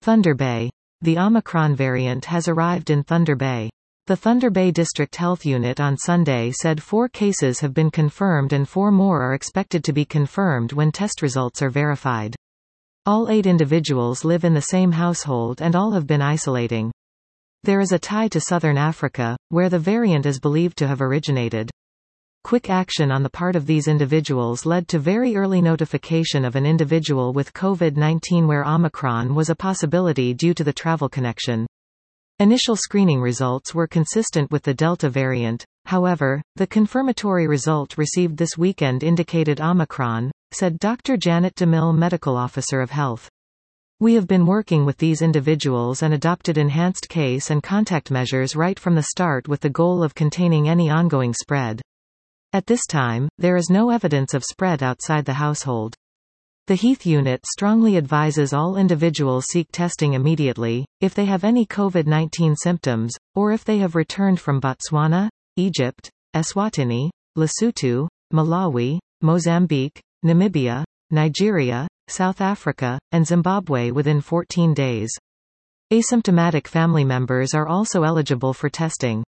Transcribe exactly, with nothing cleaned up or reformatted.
Thunder Bay. The Omicron variant has arrived in Thunder Bay. The Thunder Bay District Health Unit on Sunday said four cases have been confirmed and four more are expected to be confirmed when test results are verified. All eight individuals live in the same household and all have been isolating. There is a tie to Southern Africa, where the variant is believed to have originated. Quick action on the part of these individuals led to very early notification of an individual with COVID nineteen where Omicron was a possibility due to the travel connection. Initial screening results were consistent with the Delta variant, however, the confirmatory result received this weekend indicated Omicron, said Doctor Janet DeMille, Medical Officer of Health. We have been working with these individuals and adopted enhanced case and contact measures right from the start with the goal of containing any ongoing spread. At this time, there is no evidence of spread outside the household. The Heath Unit strongly advises all individuals seek testing immediately, if they have any COVID nineteen symptoms, or if they have returned from Botswana, Egypt, Eswatini, Lesotho, Malawi, Mozambique, Namibia, Nigeria, South Africa, and Zimbabwe within fourteen days. Asymptomatic family members are also eligible for testing.